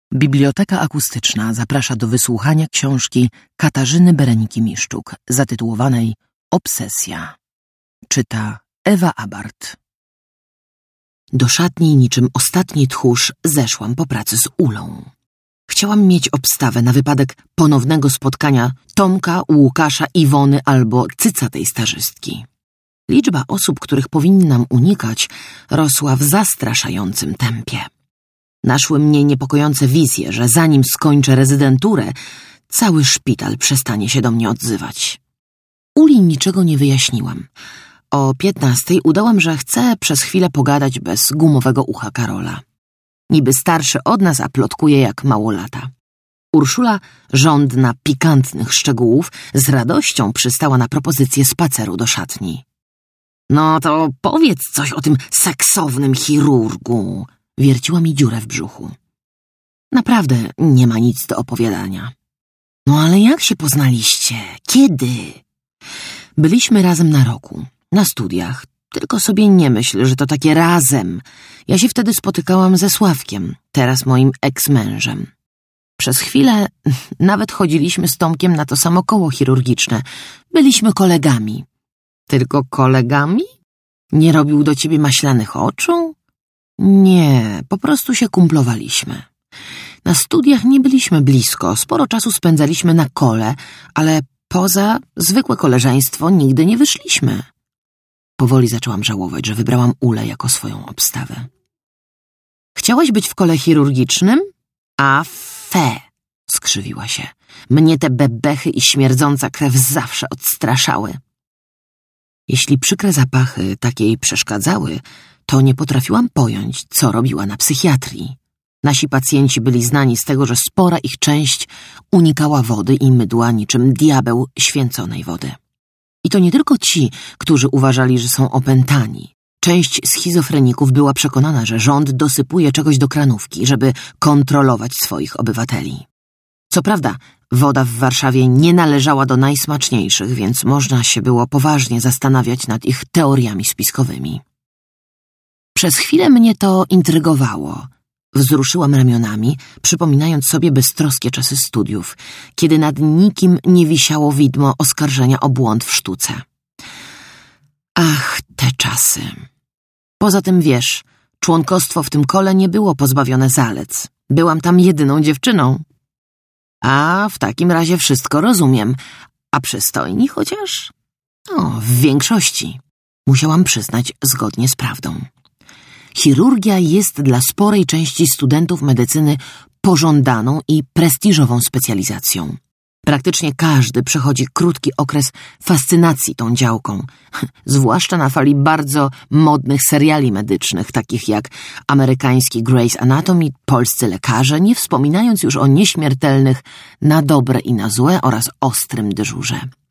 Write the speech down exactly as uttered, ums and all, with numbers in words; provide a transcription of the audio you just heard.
Biblioteka Akustyczna zaprasza do wysłuchania książki Katarzyny Bereniki-Miszczuk zatytułowanej Obsesja. Czyta Ewa Abart. Do szatni niczym ostatni tchórz zeszłam po pracy z Ulą. Chciałam mieć obstawę na wypadek ponownego spotkania Tomka, Łukasza, Iwony albo cycatej stażystki. Liczba osób, których powinnam unikać, rosła w zastraszającym tempie. Naszły mnie niepokojące wizje, że zanim skończę rezydenturę, cały szpital przestanie się do mnie odzywać. Uli niczego nie wyjaśniłam. O piętnastej udałam, że chcę przez chwilę pogadać bez gumowego ucha Karola. Niby starszy od nas, a plotkuje jak małolata. Urszula, żądna pikantnych szczegółów, z radością przystała na propozycję spaceru do szatni. No to powiedz coś o tym seksownym chirurgu, wierciła mi dziurę w brzuchu. Naprawdę nie ma nic do opowiadania. No ale jak się poznaliście? Kiedy? Byliśmy razem na roku, na studiach. Tylko sobie nie myśl, że to takie razem. Ja się wtedy spotykałam ze Sławkiem, teraz moim eks-mężem. Przez chwilę nawet chodziliśmy z Tomkiem na to samo koło chirurgiczne. Byliśmy kolegami. Tylko kolegami? Nie robił do ciebie maślanych oczu? Nie, po prostu się kumplowaliśmy. Na studiach nie byliśmy blisko, sporo czasu spędzaliśmy na kole, ale poza zwykłe koleżeństwo nigdy nie wyszliśmy. Powoli zaczęłam żałować, że wybrałam Ulę jako swoją obstawę. Chciałaś być w kole chirurgicznym? A fe, skrzywiła się. Mnie te bebechy i śmierdząca krew zawsze odstraszały. Jeśli przykre zapachy takie jej przeszkadzały, to nie potrafiłam pojąć, co robiła na psychiatrii. Nasi pacjenci byli znani z tego, że spora ich część unikała wody i mydła niczym diabeł święconej wody. I to nie tylko ci, którzy uważali, że są opętani. Część schizofreników była przekonana, że rząd dosypuje czegoś do kranówki, żeby kontrolować swoich obywateli. Co prawda, woda w Warszawie nie należała do najsmaczniejszych, więc można się było poważnie zastanawiać nad ich teoriami spiskowymi. Przez chwilę mnie to intrygowało. Wzruszyłam ramionami, przypominając sobie beztroskie czasy studiów, kiedy nad nikim nie wisiało widmo oskarżenia o błąd w sztuce. Ach, te czasy. Poza tym wiesz, członkostwo w tym kole nie było pozbawione zalet. Byłam tam jedyną dziewczyną. A w takim razie wszystko rozumiem. A przystojni chociaż? O, w większości. Musiałam przyznać zgodnie z prawdą. Chirurgia jest dla sporej części studentów medycyny pożądaną i prestiżową specjalizacją. Praktycznie każdy przechodzi krótki okres fascynacji tą działką, zwłaszcza na fali bardzo modnych seriali medycznych, takich jak amerykański Grey's Anatomy, polscy lekarze, nie wspominając już o nieśmiertelnych Na dobre i na złe oraz Ostrym dyżurze.